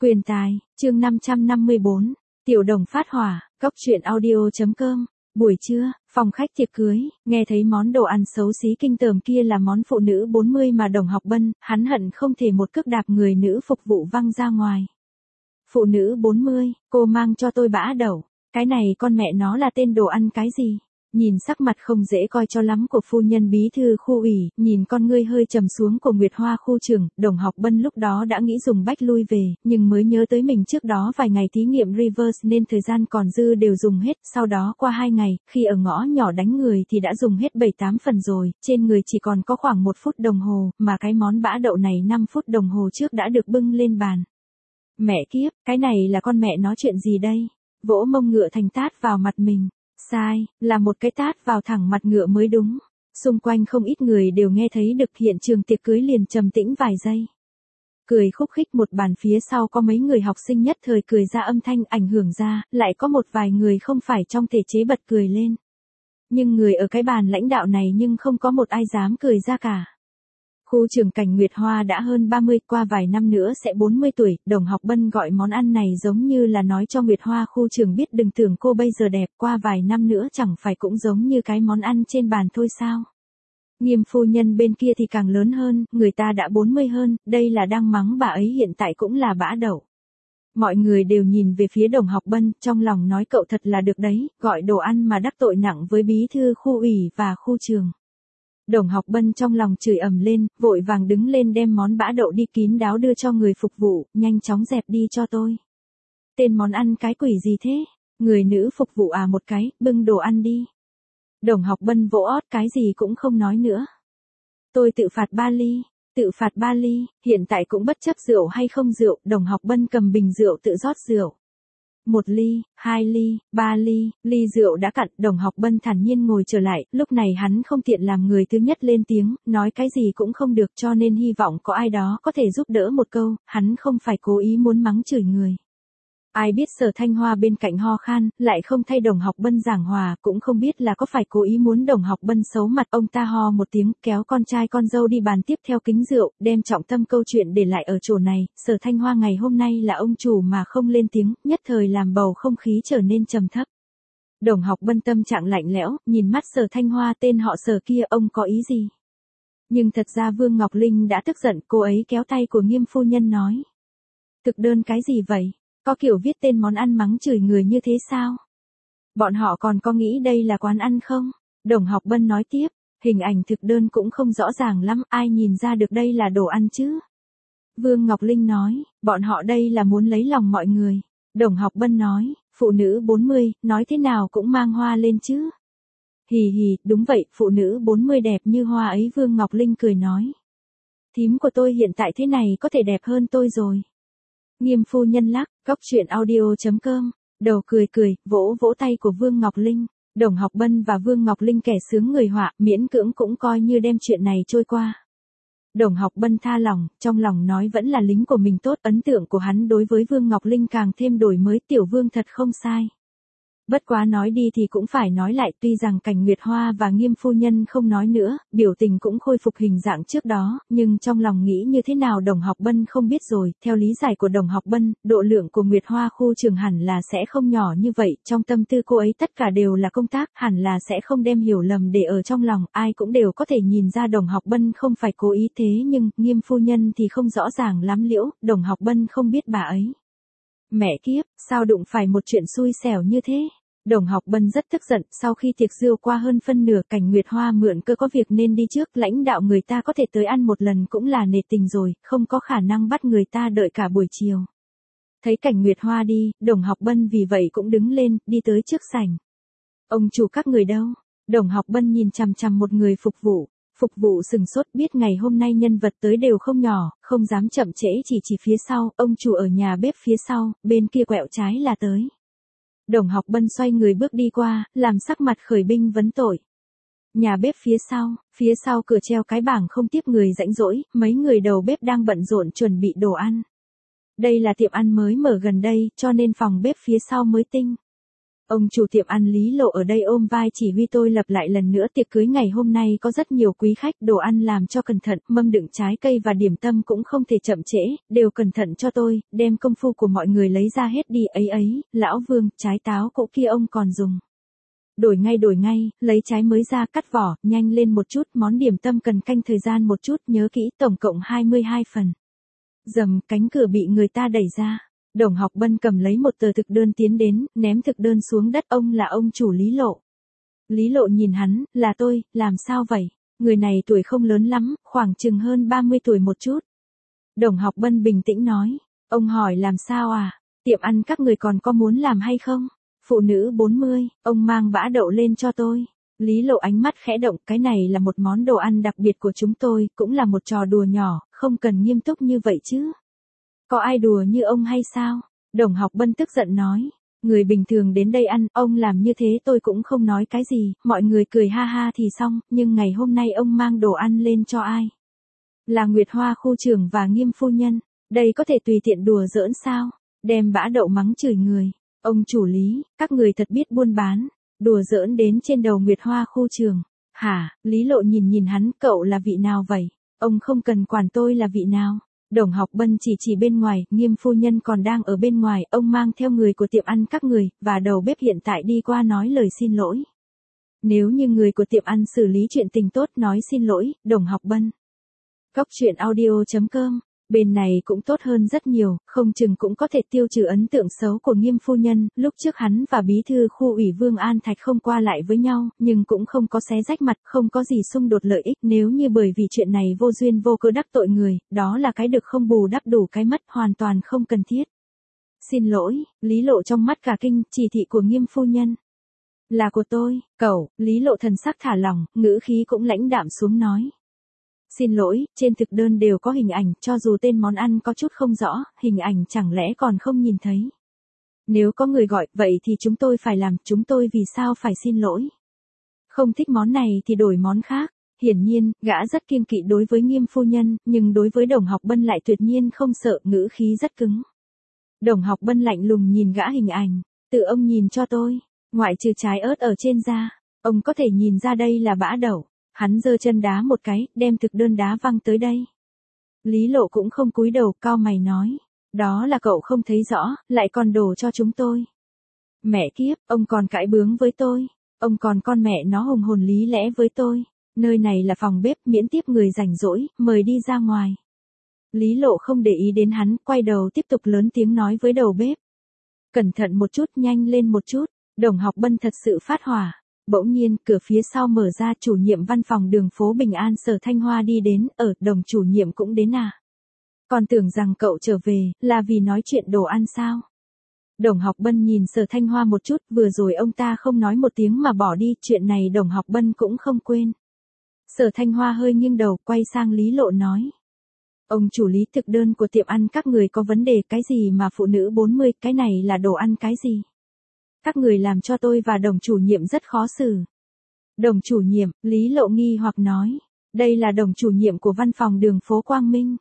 Quyền tài, chương 554, Tiểu Đồng phát hỏa, góc truyện audio.com. Buổi trưa, phòng khách tiệc cưới, nghe thấy món đồ ăn xấu xí kinh tởm kia là món phụ nữ 40 mà Đồng Học Bân, hắn hận không thể một cước đạp người nữ phục vụ văng ra ngoài. Phụ nữ 40, cô mang cho tôi bã đậu, cái này con mẹ nó là tên đồ ăn cái gì? Nhìn sắc mặt không dễ coi cho lắm của phu nhân bí thư khu ủy, nhìn con ngươi hơi trầm xuống của Nguyệt Hoa khu trưởng, Đồng Học Bân lúc đó đã nghĩ dùng bách lui về, nhưng mới nhớ tới mình trước đó vài ngày thí nghiệm reverse nên thời gian còn dư đều dùng hết, sau đó qua 2 ngày, khi ở ngõ nhỏ đánh người thì đã dùng hết 7-8 phần rồi, trên người chỉ còn có khoảng 1 phút đồng hồ, mà cái món bã đậu này 5 phút đồng hồ trước đã được bưng lên bàn. Mẹ kiếp, cái này là con mẹ nói chuyện gì đây? Vỗ mông ngựa thành tát vào mặt mình. Sai, là một cái tát vào thẳng mặt ngựa mới đúng. Xung quanh không ít người đều nghe thấy được, hiện trường tiệc cưới liền trầm tĩnh vài giây. Cười khúc khích một bàn phía sau có mấy người học sinh nhất thời cười ra âm thanh ảnh hưởng ra, lại có một vài người không phải trong thể chế bật cười lên. Nhưng người ở cái bàn lãnh đạo này nhưng không có một ai dám cười ra cả. Khu trưởng Cảnh Nguyệt Hoa đã hơn 30, qua vài năm nữa sẽ 40 tuổi, Đồng Học Bân gọi món ăn này giống như là nói cho Nguyệt Hoa khu trưởng biết đừng tưởng cô bây giờ đẹp, qua vài năm nữa chẳng phải cũng giống như cái món ăn trên bàn thôi sao. Nghiêm phu nhân bên kia thì càng lớn hơn, người ta đã 40 hơn, đây là đang mắng bà ấy hiện tại cũng là bã đậu. Mọi người đều nhìn về phía Đồng Học Bân, trong lòng nói cậu thật là được đấy, gọi đồ ăn mà đắc tội nặng với bí thư khu ủy và khu trường. Đồng Học Bân trong lòng chửi ầm lên, vội vàng đứng lên đem món bã đậu đi kín đáo đưa cho người phục vụ, nhanh chóng dẹp đi cho tôi. Tên món ăn cái quỷ gì thế? Người nữ phục vụ một cái, bưng đồ ăn đi. Đồng Học Bân vỗ ót cái gì cũng không nói nữa. Tôi tự phạt 3 ly, tự phạt 3 ly, hiện tại cũng bất chấp rượu hay không rượu, Đồng Học Bân cầm bình rượu tự rót rượu. 1 ly, 2 ly, 3 ly, ly rượu đã cạn, Đồng Học Bân thản nhiên ngồi trở lại, lúc này hắn không tiện làm người thứ nhất lên tiếng, nói cái gì cũng không được cho nên hy vọng có ai đó có thể giúp đỡ một câu, hắn không phải cố ý muốn mắng chửi người. Ai biết Sở Thanh Hoa bên cạnh ho khan, lại không thay Đồng Học Bân giảng hòa, cũng không biết là có phải cố ý muốn Đồng Học Bân xấu mặt, ông ta ho một tiếng, kéo con trai con dâu đi bàn tiếp theo kính rượu, đem trọng tâm câu chuyện để lại ở chỗ này, Sở Thanh Hoa ngày hôm nay là ông chủ mà không lên tiếng, nhất thời làm bầu không khí trở nên trầm thấp. Đồng Học Bân tâm trạng lạnh lẽo, nhìn mắt Sở Thanh Hoa tên họ Sở kia, ông có ý gì? Nhưng thật ra Vương Ngọc Linh đã tức giận, cô ấy kéo tay của Nghiêm phu nhân nói. Thực đơn cái gì vậy? Có kiểu viết tên món ăn mắng chửi người như thế sao? Bọn họ còn có nghĩ đây là quán ăn không? Đồng Học Bân nói tiếp, hình ảnh thực đơn cũng không rõ ràng lắm, ai nhìn ra được đây là đồ ăn chứ? Vương Ngọc Linh nói, bọn họ đây là muốn lấy lòng mọi người. Đồng Học Bân nói, phụ nữ 40, nói thế nào cũng mang hoa lên chứ? Hì hì, đúng vậy, phụ nữ 40 đẹp như hoa ấy, Vương Ngọc Linh cười nói. Thím của tôi hiện tại thế này có thể đẹp hơn tôi rồi. Nghiêm phu nhân lắc, góc truyện audio.com, đầu cười cười, vỗ vỗ tay của Vương Ngọc Linh. Đồng Học Bân và Vương Ngọc Linh kẻ sướng người họa, miễn cưỡng cũng coi như đem chuyện này trôi qua. Đồng Học Bân tha lòng, trong lòng nói vẫn là lính của mình tốt, ấn tượng của hắn đối với Vương Ngọc Linh càng thêm đổi mới, tiểu Vương thật không sai. Bất quá nói đi thì cũng phải nói lại, tuy rằng Cảnh Nguyệt Hoa và Nghiêm phu nhân không nói nữa, biểu tình cũng khôi phục hình dạng trước đó, nhưng trong lòng nghĩ như thế nào Đồng Học Bân không biết rồi, theo lý giải của Đồng Học Bân, độ lượng của Nguyệt Hoa khu trường hẳn là sẽ không nhỏ như vậy, trong tâm tư cô ấy tất cả đều là công tác, hẳn là sẽ không đem hiểu lầm để ở trong lòng, ai cũng đều có thể nhìn ra Đồng Học Bân không phải cố ý thế nhưng, Nghiêm phu nhân thì không rõ ràng lắm liễu, Đồng Học Bân không biết bà ấy. Mẹ kiếp, sao đụng phải một chuyện xui xẻo như thế? Đồng Học Bân rất tức giận, sau khi tiệc rượu qua hơn phân nửa, Cảnh Nguyệt Hoa mượn cơ có việc nên đi trước, lãnh đạo người ta có thể tới ăn một lần cũng là nể tình rồi, không có khả năng bắt người ta đợi cả buổi chiều. Thấy Cảnh Nguyệt Hoa đi, Đồng Học Bân vì vậy cũng đứng lên, đi tới trước sảnh. Ông chủ các người đâu? Đồng Học Bân nhìn chằm chằm một người phục vụ sừng sốt, biết ngày hôm nay nhân vật tới đều không nhỏ, không dám chậm trễ, chỉ phía sau, ông chủ ở nhà bếp phía sau, bên kia quẹo trái là tới. Đồng Học Bân xoay người bước đi qua, làm sắc mặt khởi binh vấn tội. Nhà bếp phía sau cửa treo cái bảng không tiếp người rãnh rỗi, mấy người đầu bếp đang bận rộn chuẩn bị đồ ăn. Đây là tiệm ăn mới mở gần đây, cho nên phòng bếp phía sau mới tinh. Ông chủ tiệm ăn Lý Lộ ở đây ôm vai chỉ huy tôi lặp lại lần nữa tiệc cưới ngày hôm nay có rất nhiều quý khách, đồ ăn làm cho cẩn thận, mâm đựng trái cây và điểm tâm cũng không thể chậm trễ, đều cẩn thận cho tôi, đem công phu của mọi người lấy ra hết đi ấy, lão Vương, trái táo cũ kia ông còn dùng. Đổi ngay, lấy trái mới ra cắt vỏ, nhanh lên một chút, món điểm tâm cần canh thời gian một chút, nhớ kỹ, tổng cộng 22 phần. Dầm, cánh cửa bị người ta đẩy ra. Đồng Học Bân cầm lấy một tờ thực đơn tiến đến, ném thực đơn xuống đất, ông là ông chủ Lý Lộ. Lý Lộ nhìn hắn, là tôi, làm sao vậy? Người này tuổi không lớn lắm, khoảng chừng hơn 30 tuổi một chút. Đồng Học Bân bình tĩnh nói, ông hỏi làm sao à? Tiệm ăn các người còn có muốn làm hay không? Phụ nữ 40, ông mang bã đậu lên cho tôi. Lý Lộ ánh mắt khẽ động, cái này là một món đồ ăn đặc biệt của chúng tôi, cũng là một trò đùa nhỏ, không cần nghiêm túc như vậy chứ. Có ai đùa như ông hay sao? Đồng Học Bân tức giận nói. Người bình thường đến đây ăn, ông làm như thế tôi cũng không nói cái gì, mọi người cười ha ha thì xong, nhưng ngày hôm nay ông mang đồ ăn lên cho ai? Là Nguyệt Hoa khu trưởng và Nghiêm phu nhân, đây có thể tùy tiện đùa giỡn sao? Đem bã đậu mắng chửi người. Ông chủ Lý, các người thật biết buôn bán, đùa giỡn đến trên đầu Nguyệt Hoa khu trưởng. Hả? Lý Lộ nhìn hắn, cậu là vị nào vậy? Ông không cần quản tôi là vị nào. Đồng Học Bân chỉ bên ngoài, Nghiêm phu nhân còn đang ở bên ngoài, ông mang theo người của tiệm ăn các người, và đầu bếp hiện tại đi qua nói lời xin lỗi. Nếu như người của tiệm ăn xử lý chuyện tình tốt nói xin lỗi, Đồng Học Bân. Góc truyện audio.com, bên này cũng tốt hơn rất nhiều, không chừng cũng có thể tiêu trừ ấn tượng xấu của Nghiêm phu nhân, lúc trước hắn và bí thư khu ủy Vương An Thạch không qua lại với nhau, nhưng cũng không có xé rách mặt, không có gì xung đột lợi ích, nếu như bởi vì chuyện này vô duyên vô cớ đắc tội người, đó là cái được không bù đắp đủ cái mất, hoàn toàn không cần thiết. Xin lỗi, Lý Lộ trong mắt cả kinh, chỉ thị của Nghiêm phu nhân. Là của tôi, cậu, Lý Lộ thần sắc thả lỏng, ngữ khí cũng lãnh đạm xuống nói. Xin lỗi, trên thực đơn đều có hình ảnh, cho dù tên món ăn có chút không rõ, hình ảnh chẳng lẽ còn không nhìn thấy. Nếu có người gọi, vậy thì chúng tôi phải làm, chúng tôi vì sao phải xin lỗi. Không thích món này thì đổi món khác. Hiển nhiên, gã rất kiêng kỵ đối với Nghiêm phu nhân, nhưng đối với Đồng Học Bân lại tuyệt nhiên không sợ, ngữ khí rất cứng. Đồng Học Bân lạnh lùng nhìn gã hình ảnh, tự ông nhìn cho tôi, ngoại trừ trái ớt ở trên da, ông có thể nhìn ra đây là bã đậu. Hắn giơ chân đá một cái, đem thực đơn đá văng tới đây. Lý Lộ cũng không cúi đầu, cau mày nói. Đó là cậu không thấy rõ, lại còn đổ cho chúng tôi. Mẹ kiếp, ông còn cãi bướng với tôi. Ông còn con mẹ nó hùng hồn lý lẽ với tôi. Nơi này là phòng bếp, miễn tiếp người rảnh rỗi, mời đi ra ngoài. Lý Lộ không để ý đến hắn, quay đầu tiếp tục lớn tiếng nói với đầu bếp. Cẩn thận một chút, nhanh lên một chút. Đồng Học Bân thật sự phát hỏa. Bỗng nhiên, cửa phía sau mở ra, chủ nhiệm văn phòng đường phố Bình An Sở Thanh Hoa đi đến, Đồng chủ nhiệm cũng đến à? Còn tưởng rằng cậu trở về, là vì nói chuyện đồ ăn sao? Đồng Học Bân nhìn Sở Thanh Hoa một chút, vừa rồi ông ta không nói một tiếng mà bỏ đi, chuyện này Đồng Học Bân cũng không quên. Sở Thanh Hoa hơi nghiêng đầu, quay sang Lý Lộ nói. Ông chủ Lý, thực đơn của tiệm ăn các người có vấn đề, cái gì mà phụ nữ 40, cái này là đồ ăn cái gì? Các người làm cho tôi và Đồng chủ nhiệm rất khó xử. Đồng chủ nhiệm, Lý Lộ nghi hoặc nói. Đây là Đồng chủ nhiệm của văn phòng đường phố Quang Minh.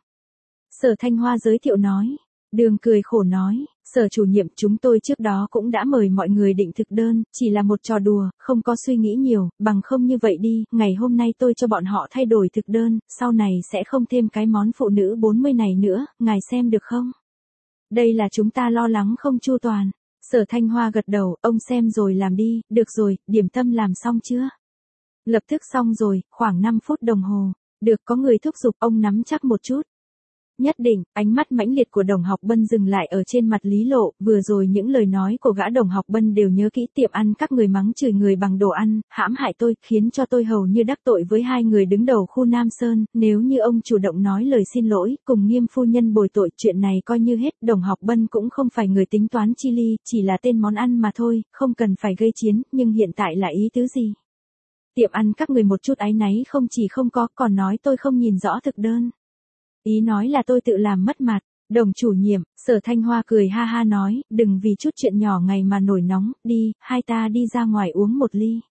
Sở Thanh Hoa giới thiệu nói. Đường cười khổ nói. Sở chủ nhiệm, chúng tôi trước đó cũng đã mời mọi người định thực đơn, chỉ là một trò đùa, không có suy nghĩ nhiều, bằng không như vậy đi, ngày hôm nay tôi cho bọn họ thay đổi thực đơn, sau này sẽ không thêm cái món phụ nữ 40 này nữa, ngài xem được không? Đây là chúng ta lo lắng không chu toàn. Sở Thanh Hoa gật đầu, ông xem rồi làm đi, được rồi, điểm tâm làm xong chưa? Lập tức xong rồi, khoảng 5 phút đồng hồ. Được, có người thúc giục, ông nắm chắc một chút. Nhất định, ánh mắt mãnh liệt của Đồng Học Bân dừng lại ở trên mặt Lý Lộ, vừa rồi những lời nói của gã Đồng Học Bân đều nhớ kỹ, tiệm ăn các người mắng chửi người bằng đồ ăn, hãm hại tôi, khiến cho tôi hầu như đắc tội với hai người đứng đầu khu Nam Sơn, nếu như ông chủ động nói lời xin lỗi, cùng Nghiêm phu nhân bồi tội, chuyện này coi như hết, Đồng Học Bân cũng không phải người tính toán chi ly, chỉ là tên món ăn mà thôi, không cần phải gây chiến, nhưng hiện tại là ý tứ gì? Tiệm ăn các người một chút áy náy không chỉ không có, còn nói tôi không nhìn rõ thực đơn. Ý nói là tôi tự làm mất mặt. Đồng chủ nhiệm, Sở Thanh Hoa cười ha ha nói, đừng vì chút chuyện nhỏ ngày mà nổi nóng, đi, hai ta đi ra ngoài uống một ly.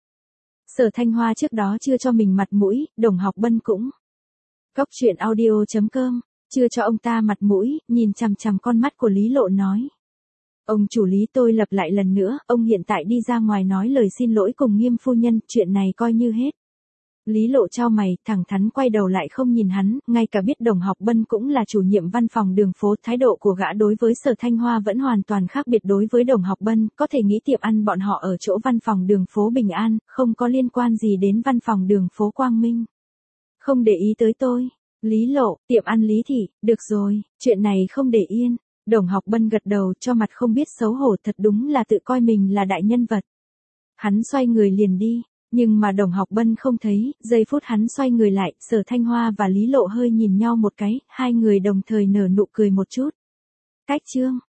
Sở Thanh Hoa trước đó chưa cho mình mặt mũi, Đồng Học Bân cũng. Góc truyện audio.com, chưa cho ông ta mặt mũi, nhìn chằm chằm con mắt của Lý Lộ nói. Ông chủ Lý, tôi lặp lại lần nữa, ông hiện tại đi ra ngoài nói lời xin lỗi cùng Nghiêm phu nhân, chuyện này coi như hết. Lý Lộ chau mày, thẳng thắn quay đầu lại không nhìn hắn, ngay cả biết Đồng Học Bân cũng là chủ nhiệm văn phòng Đường phố, thái độ của gã đối với Sở Thanh Hoa vẫn hoàn toàn khác biệt đối với Đồng Học Bân, có thể nghĩ tiệm ăn bọn họ ở chỗ văn phòng Đường phố Bình An, không có liên quan gì đến văn phòng Đường phố Quang Minh. Không để ý tới tôi. Lý Lộ, tiệm ăn Lý Thị, được rồi, chuyện này không để yên. Đồng Học Bân gật đầu cho mặt không biết xấu hổ, thật đúng là tự coi mình là đại nhân vật. Hắn xoay người liền đi. Nhưng mà Đồng Học Bân không thấy, giây phút hắn xoay người lại, Sở Thanh Hoa và Lý Lộ hơi nhìn nhau một cái, hai người đồng thời nở nụ cười một chút. Cách chương